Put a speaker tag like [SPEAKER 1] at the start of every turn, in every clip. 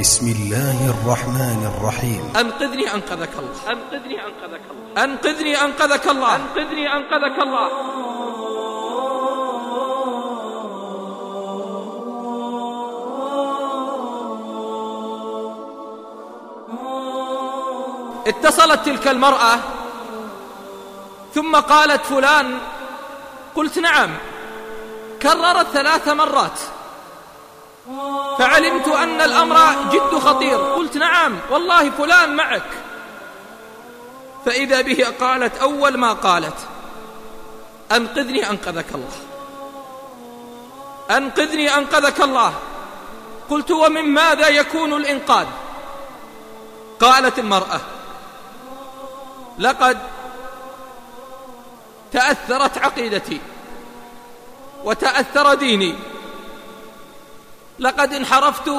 [SPEAKER 1] بسم الله الرحمن الرحيم.
[SPEAKER 2] أنقذني أنقذك الله، أنقذني أنقذك الله، أنقذني أنقذك الله، أنقذني أنقذك الله. اتصلت تلك المرأة ثم قالت فلان، قلت نعم، كررت 3 مرات، فعلمت أن الأمر جد خطير. قلت نعم والله فلان معك. فإذا به قالت أول ما قالت: أنقذني أنقذك الله، أنقذني أنقذك الله. قلت ومن ماذا يكون الإنقاذ؟ قالت المرأة: لقد تأثرت عقيدتي وتأثر ديني، لقد انحرفت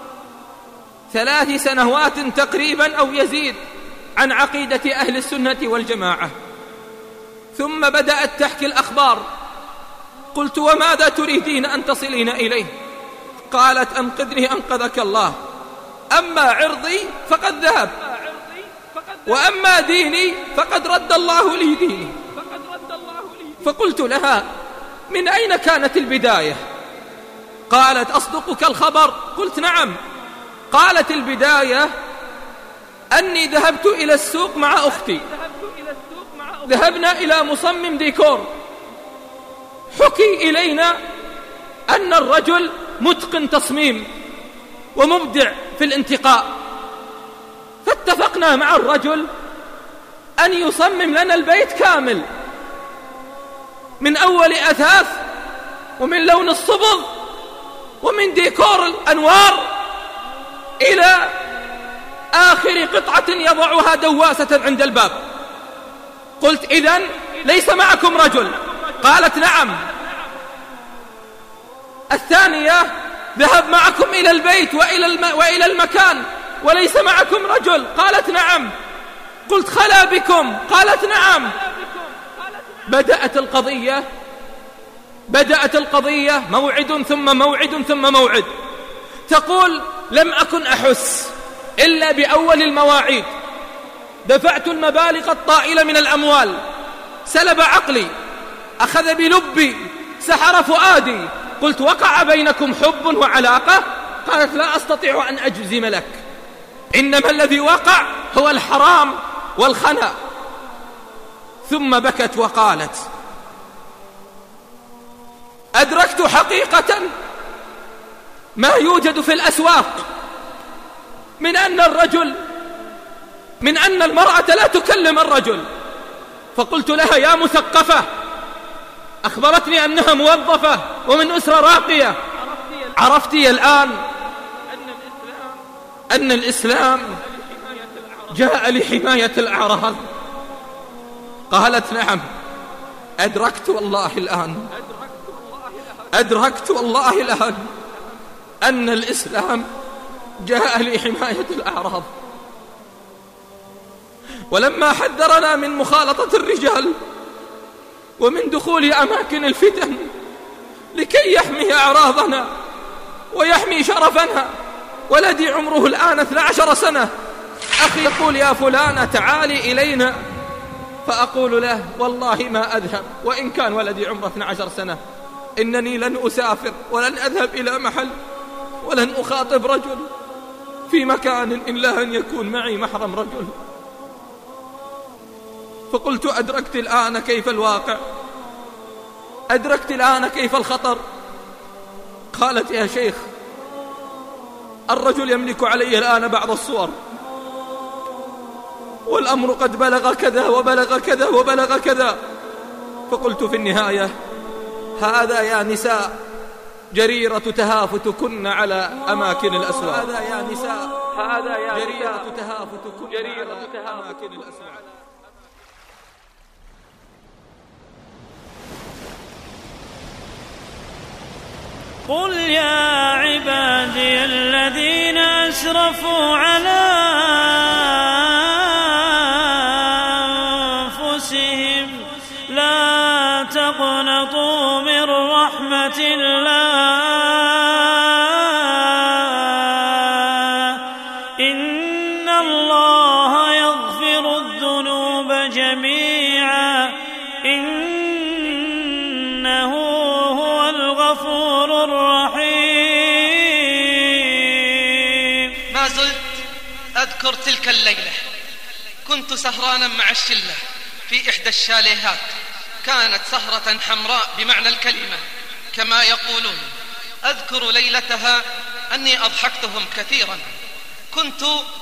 [SPEAKER 2] 3 سنوات تقريبا أو يزيد عن عقيدة أهل السنة والجماعة. ثم بدأت تحكي الأخبار. قلت وماذا تريدين أن تصلين إليه؟ قالت أنقذني أنقذك الله، أما عرضي فقد ذهب، وأما ديني فقد رد الله لي ديني. فقلت لها: من أين كانت البداية؟ قالت: أصدقك الخبر؟ قلت نعم. قالت: البداية أني ذهبت إلى السوق مع أختي، ذهبنا إلى مصمم ديكور، حكي إلينا أن الرجل متقن تصميم ومبدع في الانتقاء، فاتفقنا مع الرجل أن يصمم لنا البيت كامل، من أول أثاث ومن لون الصبغ ومن ديكور الأنوار إلى آخر قطعة يضعها دواسة عند الباب. قلت: إذن ليس معكم رجل؟ قالت: نعم. الثانية: ذهب معكم إلى البيت وإلى المكان وليس معكم رجل؟ قالت: نعم. قلت: خلا بكم؟ قالت: نعم. بدأت القضية موعد ثم موعد ثم موعد. تقول: لم أكن أحس إلا بأول المواعيد، دفعت المبالغ الطائلة من الأموال، سلب عقلي، أخذ بلبي، سحر فؤادي. قلت: وقع بينكم حب وعلاقة؟ قالت: لا أستطيع أن أجزم لك، إنما الذي وقع هو الحرام والخنا. ثم بكت وقالت: أدركت حقيقة ما يوجد في الأسواق من أن المرأة لا تكلم الرجل. فقلت لها: يا مثقفة، أخبرتني أنها موظفة ومن أسرة راقية، عرفتي الآن أن الإسلام جاء لحماية الأعراض؟ قالت: نعم، أدركت والله الآن أن الإسلام جاء لحماية الأعراض. ولما حذرنا من مخالطة الرجال ومن دخول أماكن الفتن لكي يحمي أعراضنا ويحمي شرفنا، ولدي عمره الآن 12 سنة، أخي يقول: يا فلانة تعالي إلينا، فأقول له: والله ما أذهب وإن كان ولدي عمره 12 سنة، إنني لن أسافر ولن أذهب إلى محل ولن أخاطب رجل في مكان إلا أن يكون معي محرم رجل. فقلت: أدركت الآن كيف الواقع، أدركت الآن كيف الخطر. قالت: يا شيخ، الرجل يملك علي الآن بعض الصور، والأمر قد بلغ كذا وبلغ كذا وبلغ كذا. فقلت في النهاية: هذا يا نساء جريرة تهافتكن على أماكن الأسواق، هذا يا نساء جريرة تهافتكن على أماكن الأسواق.
[SPEAKER 3] قل يا عبادي الذين أسرفوا على أنفسهم لا تقنطوا من رحمة الله جميعا إنه هو الغفور الرحيم.
[SPEAKER 4] ما زلت أذكر تلك الليلة، كنت سهرانا مع الشلة في إحدى الشاليهات، كانت سهرة حمراء بمعنى الكلمة كما يقولون. أذكر ليلتها أني أضحكتهم كثيرا. كنت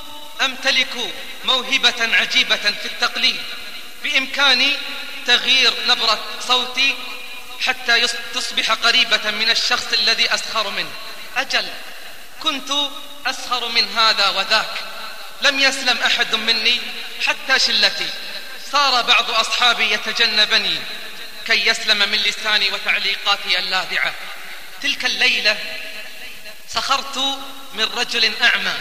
[SPEAKER 4] أمتلك موهبة عجيبة في التقليد، بإمكاني تغيير نبرة صوتي حتى تصبح قريبة من الشخص الذي أسخر منه. أجل كنت أسخر من هذا وذاك، لم يسلم أحد مني حتى شلتي. صار بعض أصحابي يتجنبني كي يسلم من لساني وتعليقاتي اللاذعة. تلك الليلة سخرت من رجل أعمى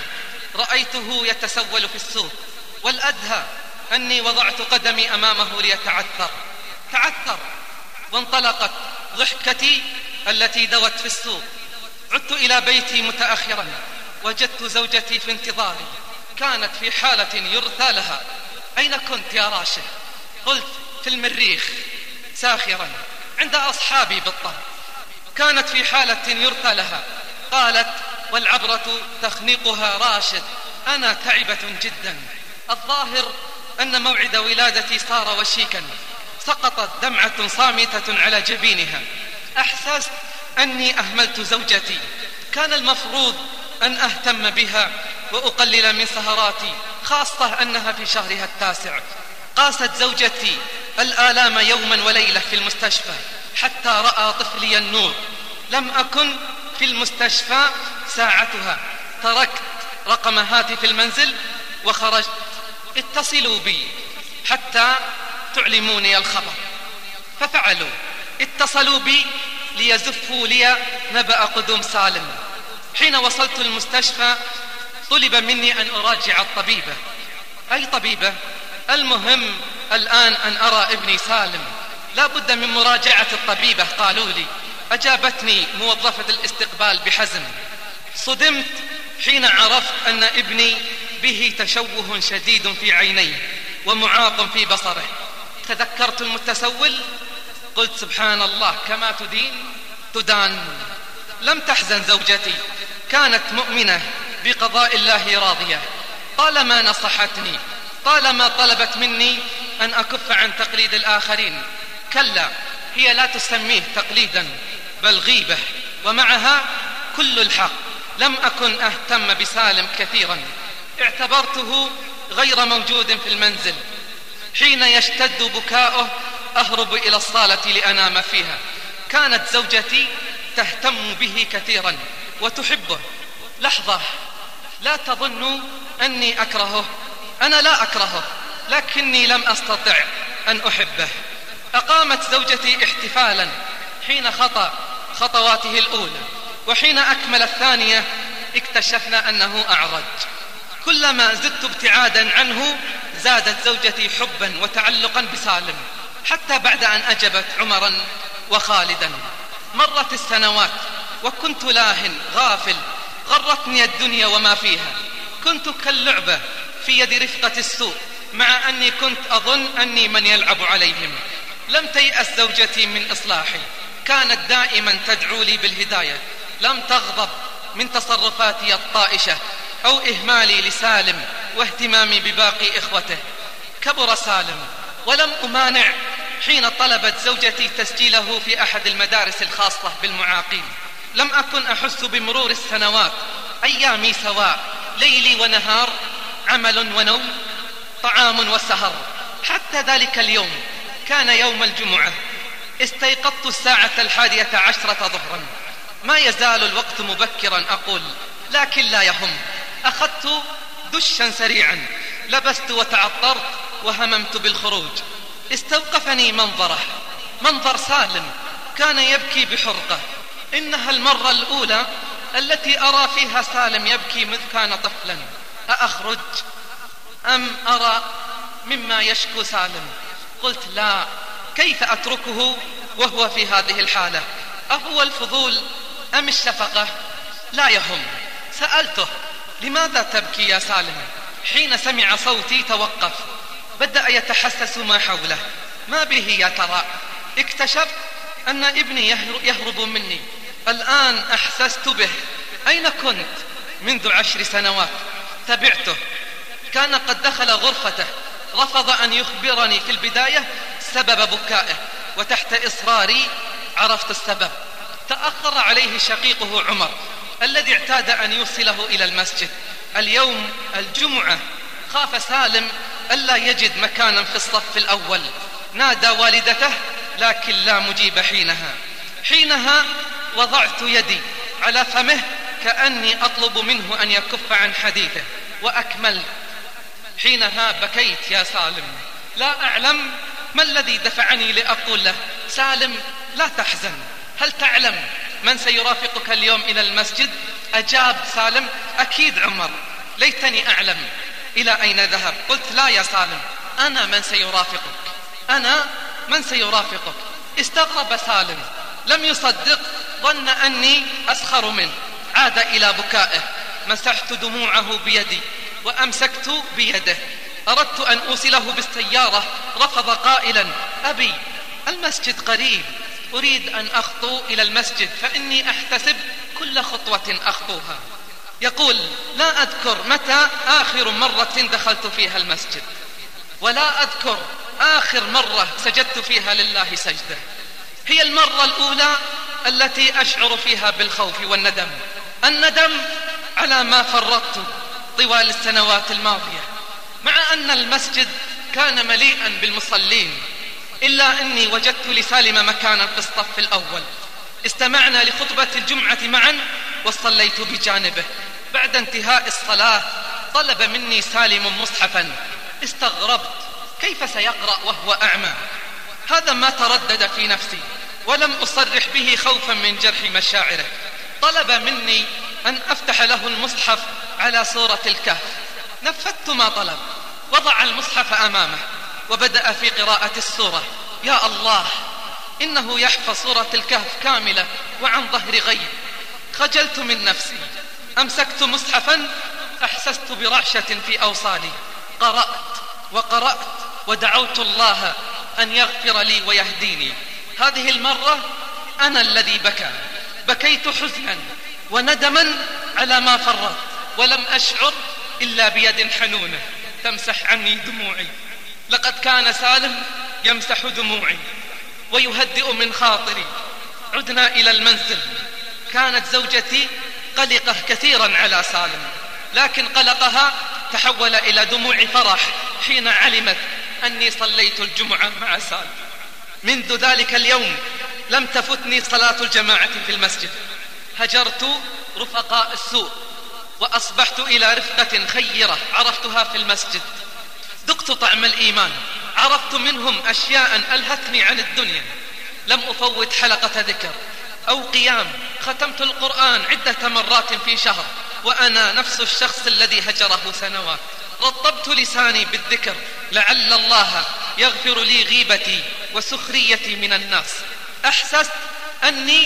[SPEAKER 4] رأيته يتسول في السوق، والأدهى أني وضعت قدمي أمامه ليتعثر. تعثر وانطلقت ضحكتي التي دوت في السوق. عدت إلى بيتي متأخرا، وجدت زوجتي في انتظاري، كانت في حالة يرثى لها. أين كنت يا راشد؟ قلت في المريخ ساخرا عند أصحابي بالطهر. كانت في حالة يرثى لها. قالت والعبرة تخنقها راشد، أنا تعبة جدا. الظاهر أن موعد ولادتي صار وشيكا. سقطت دمعة صامتة على جبينها. أحسست أني أهملت زوجتي، كان المفروض أن أهتم بها وأقلل من سهراتي، خاصة أنها في شهرها التاسع. قاست زوجتي الآلام يوما وليلة في المستشفى حتى رأى طفلي النور. لم أكن في المستشفى ساعتها، تركت رقم هاتف المنزل وخرجت. اتصلوا بي حتى تعلموني الخبر، ففعلوا. اتصلوا بي ليزفوا لي نبأ قدوم سالم. حين وصلت المستشفى طلب مني أن أراجع الطبيبة. أي طبيبة؟ المهم الآن أن أرى ابني سالم، لا بد من مراجعة الطبيبة قالوا لي. أجابتني موظفة الاستقبال بحزم. صدمت حين عرفت أن ابني به تشوه شديد في عينيه ومعاق في بصره. تذكرت المتسول، قلت سبحان الله، كما تدين تدان. لم تحزن زوجتي، كانت مؤمنة بقضاء الله راضية. طالما نصحتني، طالما طلبت مني أن أكف عن تقليد الآخرين. كلا، هي لا تسميه تقليدا بل غيبة، ومعها كل الحق. لم أكن أهتم بسالم كثيرا، اعتبرته غير موجود في المنزل. حين يشتد بكاؤه أهرب إلى الصالة لأنام فيها. كانت زوجتي تهتم به كثيرا وتحبه. لحظة، لا تظنوا أني أكرهه، أنا لا أكرهه، لكني لم أستطع أن أحبه. أقامت زوجتي احتفالا حين خطأ خطواته الأولى، وحين أكمل الثانية اكتشفنا أنه أعرج. كلما زدت ابتعادا عنه زادت زوجتي حبا وتعلقا بسالم، حتى بعد أن أجبت عمرا وخالدا. مرت السنوات وكنت لاهٍ غافل، غرتني الدنيا وما فيها. كنت كاللعبة في يد رفقة السوء، مع أني كنت أظن أني من يلعب عليهم. لم تيأس زوجتي من إصلاحي، كانت دائما تدعو لي بالهداية. لم تغضب من تصرفاتي الطائشة أو إهمالي لسالم واهتمامي بباقي إخوته. كبر سالم ولم أمانع حين طلبت زوجتي تسجيله في أحد المدارس الخاصة بالمعاقين. لم أكن أحس بمرور السنوات، أيامي سواء، ليلي ونهار، عمل ونوم، طعام وسهر. حتى ذلك اليوم كان يوم الجمعة. استيقظت الساعة 11 ظهرا. ما يزال الوقت مبكرا أقول، لكن لا يهم. أخذت دشا سريعا، لبست وتعطرت وهممت بالخروج. استوقفني منظره، منظر سالم كان يبكي بحرقة. إنها المرة الأولى التي أرى فيها سالم يبكي مذ كان طفلا. أأخرج أم أرى مما يشكو سالم؟ قلت لا، كيف أتركه وهو في هذه الحالة؟ أهو الفضول أم الشفقة؟ لا يهم. سألته لماذا تبكي يا سالم؟ حين سمع صوتي توقف، بدأ يتحسس ما حوله. ما به يا ترى؟ اكتشف أن ابني يهرب مني. الآن أحسست به. أين كنت؟ منذ 10 سنوات. تبعته، كان قد دخل غرفته. رفض أن يخبرني في البداية سبب بكائه، وتحت إصراري عرفت السبب. تأخر عليه شقيقه عمر الذي اعتاد أن يوصله إلى المسجد. اليوم الجمعة خاف سالم ألا يجد مكانا في الصف الأول. نادى والدته لكن لا مجيب. حينها وضعت يدي على فمه كأني أطلب منه أن يكف عن حديثه، وأكمل. حينها بكيت يا سالم. لا أعلم ما الذي دفعني لأقول له: سالم لا تحزن، هل تعلم من سيرافقك اليوم إلى المسجد؟ أجاب سالم: أكيد عمر. ليتني أعلم إلى أين ذهب. قلت: لا يا سالم، أنا من سيرافقك. استغرب سالم، لم يصدق، ظن أني أسخر منه. عاد إلى بكائه. مسحت دموعه بيدي وأمسكت بيده. أردت أن أوصله بالسيارة، رفض قائلا: أبي المسجد قريب، أريد أن أخطو إلى المسجد فإني أحتسب كل خطوة أخطوها. يقول: لا أذكر متى آخر مرة دخلت فيها المسجد، ولا أذكر آخر مرة سجدت فيها لله سجدة. هي المرة الأولى التي أشعر فيها بالخوف والندم، الندم على ما فرطت طوال السنوات الماضية. مع أن المسجد كان مليئا بالمصلين، إلا أني وجدت لسالم مكانا في الصف الأول. استمعنا لخطبة الجمعة معا وصليت بجانبه. بعد انتهاء الصلاة طلب مني سالم مصحفا. استغربت، كيف سيقرأ وهو أعمى؟ هذا ما تردد في نفسي، ولم أصرح به خوفا من جرح مشاعره. طلب مني أن أفتح له المصحف على سورة الكهف. نفذت ما طلب، وضع المصحف أمامه وبدأ في قراءة السورة. يا الله، إنه يحفظ سورة الكهف كاملة وعن ظهر غيب. خجلت من نفسي، أمسكت مصحفا، أحسست برعشة في أوصالي. قرأت ودعوت الله أن يغفر لي ويهديني. هذه المرة أنا الذي بكيت حزنا وندما على ما فرط، ولم أشعر إلا بيد حنونة تمسح عني دموعي. لقد كان سالم يمسح دموعي ويهدئ من خاطري. عدنا إلى المنزل. كانت زوجتي قلقة كثيرا على سالم، لكن قلقها تحول إلى دموع فرح حين علمت أني صليت الجمعة مع سالم. منذ ذلك اليوم لم تفتني صلاة الجماعة في المسجد. هجرت رفقاء السوء وأصبحت إلى رفقة خيرة عرفتها في المسجد. ذقت طعم الإيمان، عرفت منهم أشياء ألهتني عن الدنيا. لم أفوت حلقة ذكر أو قيام. ختمت القرآن عدة مرات في شهر وأنا نفس الشخص الذي هجره سنوات. رطبت لساني بالذكر لعل الله يغفر لي غيبتي وسخريتي من الناس. أحسست أني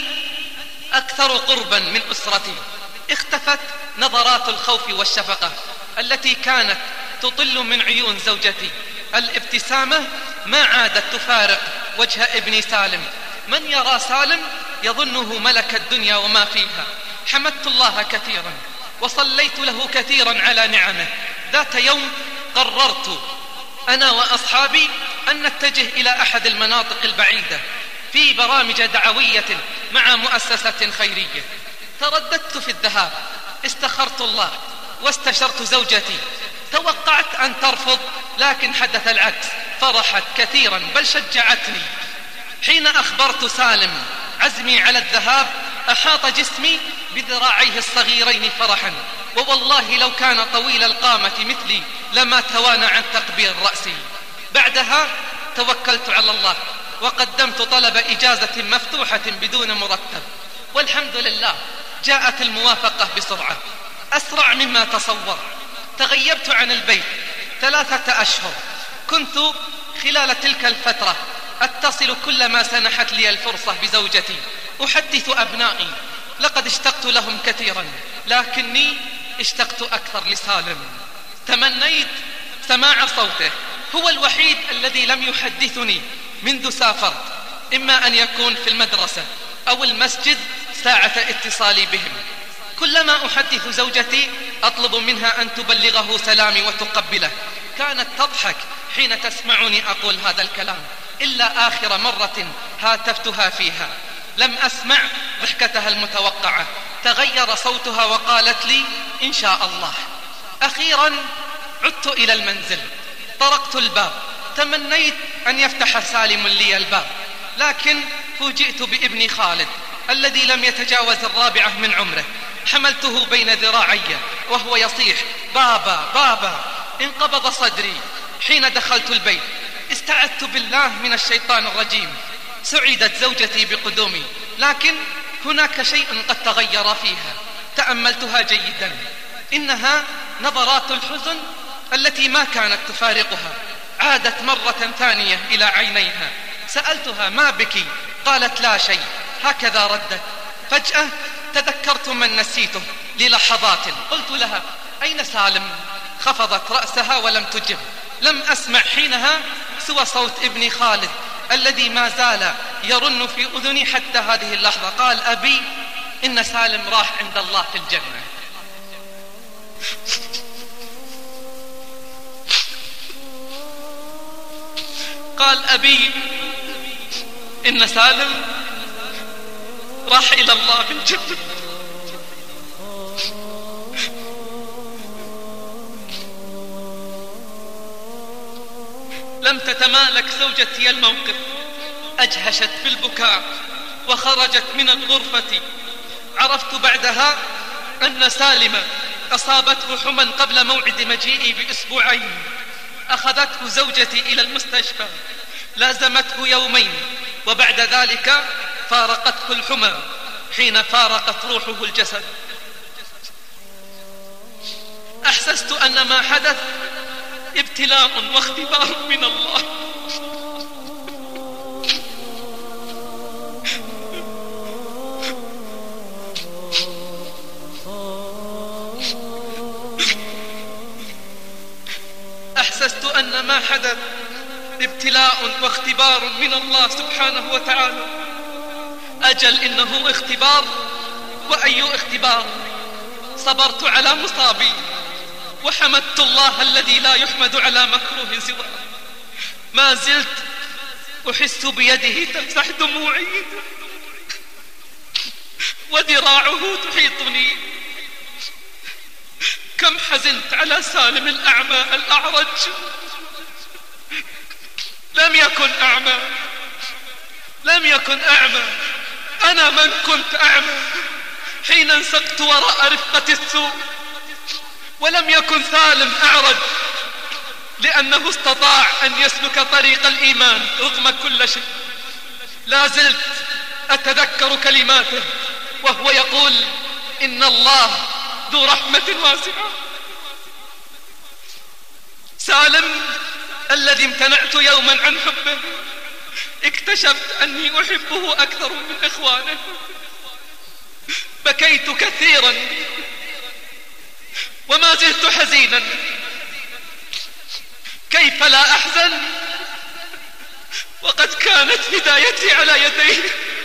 [SPEAKER 4] أكثر قربا من أسرتي. اختفت نظرات الخوف والشفقة التي كانت تطل من عيون زوجتي. الابتسامة ما عادت تفارق وجه ابني سالم. من يرى سالم يظنه ملك الدنيا وما فيها. حمدت الله كثيرا وصليت له كثيرا على نعمه. ذات يوم قررت أنا وأصحابي أن نتجه إلى أحد المناطق البعيدة في برامج دعوية مع مؤسسة خيرية. ترددت في الذهاب، استخرت الله واستشرت زوجتي. توقعت أن ترفض، لكن حدث العكس، فرحت كثيرا بل شجعتني. حين أخبرت سالم عزمي على الذهاب أحاط جسمي بذراعيه الصغيرين فرحا، ووالله لو كان طويل القامة مثلي لما توانى عن تقبيل رأسي. بعدها توكلت على الله وقدمت طلب إجازة مفتوحة بدون مرتب، والحمد لله جاءت الموافقة بسرعة أسرع مما تصور. تغيبت عن البيت 3 أشهر. كنت خلال تلك الفترة أتصل كلما سنحت لي الفرصة بزوجتي، أحدث أبنائي. لقد اشتقت لهم كثيرا، لكني اشتقت أكثر لسالم. تمنيت سماع صوته هو الوحيد الذي لم يحدثني منذ سافرت، إما أن يكون في المدرسة أو المسجد ساعة اتصالي بهم. كلما أحدث زوجتي أطلب منها أن تبلغه سلامي وتقبله، كانت تضحك حين تسمعني أقول هذا الكلام، إلا آخر مرة هاتفتها فيها لم أسمع ضحكتها المتوقعة، تغير صوتها وقالت لي إن شاء الله. أخيرا عدت إلى المنزل، طرقت الباب، تمنيت أن يفتح سالم لي الباب، لكن فوجئت بابني خالد الذي لم يتجاوز 4 من عمره. حملته بين ذراعي وهو يصيح بابا بابا. انقبض صدري حين دخلت البيت، استعذت بالله من الشيطان الرجيم. سعدت زوجتي بقدومي، لكن هناك شيء قد تغير فيها. تأملتها جيدا، إنها نظرات الحزن التي ما كانت تفارقها عادت مرة ثانية إلى عينيها. سألتها ما بك؟ قالت لا شيء، هكذا ردت. فجأة تذكرت من نسيته للحظات، قلت لها أين سالم؟ خفضت رأسها ولم تجب. لم أسمع حينها سوى صوت ابني خالد الذي ما زال يرن في أذني حتى هذه اللحظة. قال أبي إن سالم راح عند الله في الجنة. قال أبي إن سالم راح إلى الله في الجنة. لم تتمالك زوجتي الموقف، أجهشت بالبكاء وخرجت من الغرفة. عرفت بعدها أن سالم أصابته حمى قبل موعد مجيئي ب2 أخذته زوجتي إلى المستشفى، لازمته 2 يوم، وبعد ذلك فارقته الحمى حين فارقت روحه الجسد. أحسست أن ما حدث ابتلاء واختبار من الله. أحسست أن ما حدث ابتلاء واختبار من الله سبحانه وتعالى. أجل إنه اختبار، وأي اختبار. صبرت على مصابي وحمدت الله الذي لا يحمد على مكروه سواه. ما زلت أحس بيده تمسح دموعي وذراعه تحيطني. كم حزنت على سالم الأعمى الأعرج. لم يكن أعمى، أنا من كنت أعمى حين انسقت وراء رفقة السوء. ولم يكن سالم أعرج لأنه استطاع أن يسلك طريق الإيمان رغم كل شيء. لا زلت أتذكر كلماته وهو يقول إن الله ذو رحمة واسعة. سالم الذي امتنعت يوما عن حبه، اكتشفت أني أحبه أكثر من إخوانه. بكيت كثيرا وما زلت حزينا. كيف لا أحزن وقد كانت هدايتي على يديه؟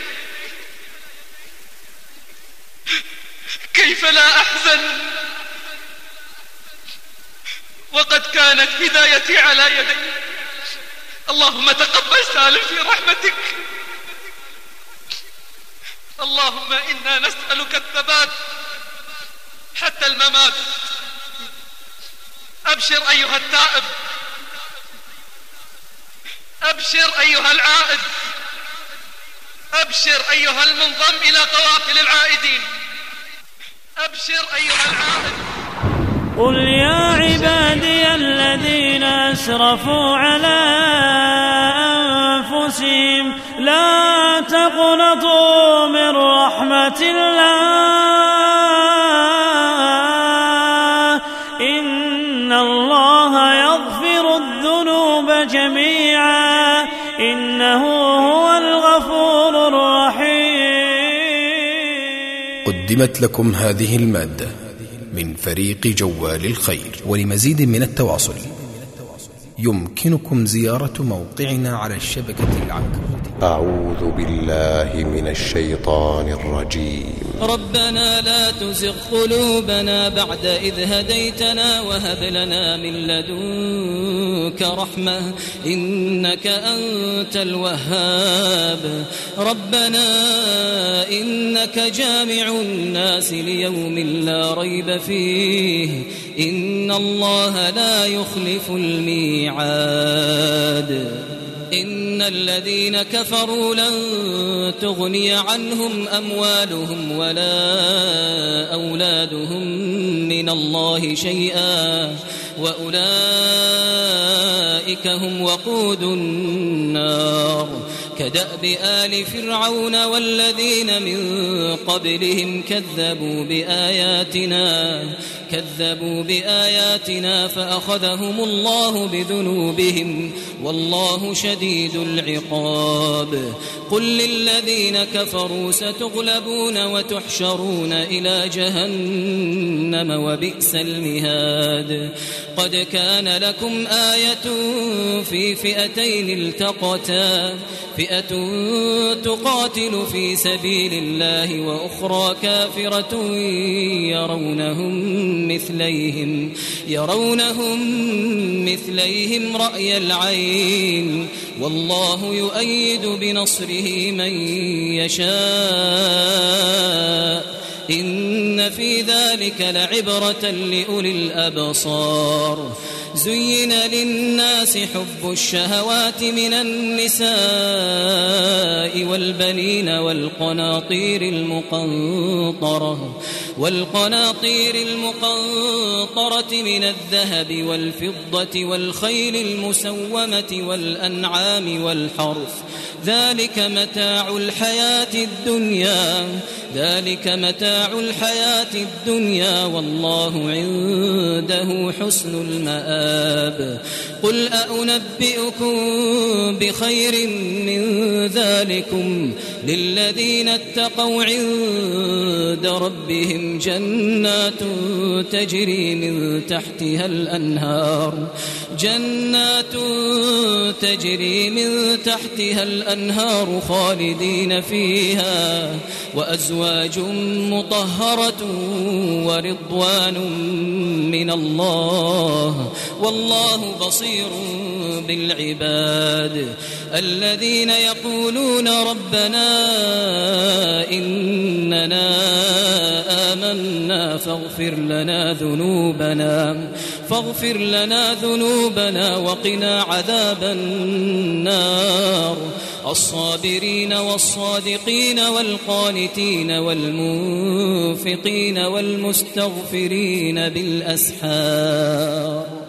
[SPEAKER 4] كيف لا أحزن وقد كانت هدايتي على يديه؟ اللهم تقبل سالم في رحمتك. اللهم إنا نسألك الثبات حتى الممات. أبشر أيها التائب، أبشر أيها العائد، أبشر أيها المنضم إلى قوافل العائدين، أبشر أيها العائد.
[SPEAKER 3] قل يا عبادي الذين أسرفوا على أنفسهم لا تقنطوا من رحمة الله، إن الله يغفر الذنوب جميعا إنه هو الغفور الرحيم.
[SPEAKER 1] قدمت لكم هذه المادة من فريق جوال الخير. ولمزيد من التواصل يمكنكم زيارة موقعنا على الشبكة العنكبوتية.
[SPEAKER 5] أعوذ بالله من الشيطان الرجيم.
[SPEAKER 6] ربنا لا تزغ قلوبنا بعد إذ هديتنا وهب لنا من لدنك رحمة إنك أنت الوهاب. ربنا إنك جامع الناس ليوم لا ريب فيه إن الله لا يخلف الميعاد. إن الذين كفروا لن تغني عنهم أموالهم ولا أولادهم من الله شيئا وأولئك هم وقود النار. كدأب آل فرعون والذين من قبلهم كذبوا بآياتنا فأخذهم الله بذنوبهم والله شديد العقاب. قل للذين كفروا ستغلبون وتحشرون إلى جهنم وبئس المهاد. قد كان لكم آية في فئتين التقتا فئة تقاتل في سبيل الله وأخرى كافرة يرونهم مثليهم رأي العين والله يؤيد بنصره من يشاء إن في ذلك لعبرة لأولي الأبصار. زين للناس حب الشهوات من النساء والبنين والقناطير المقنطرة من الذهب والفضة والخيل المسومة والأنعام والحرث ذلك متاع الحياة الدنيا والله عنده حسن المآب. قل أنبئكم بخير من ذلكم للذين اتقوا عند ربهم جنات تجري من تحتها الأنهار خالدين فيها وأزواج مطهرة ورضوان من الله والله بصير بالعباد. الذين يقولون ربنا إننا آمنا فاغفر لنا ذنوبنا وقنا عذاب النار. الصابرين والصادقين والقانتين والمنفقين والمستغفرين بالأسحار.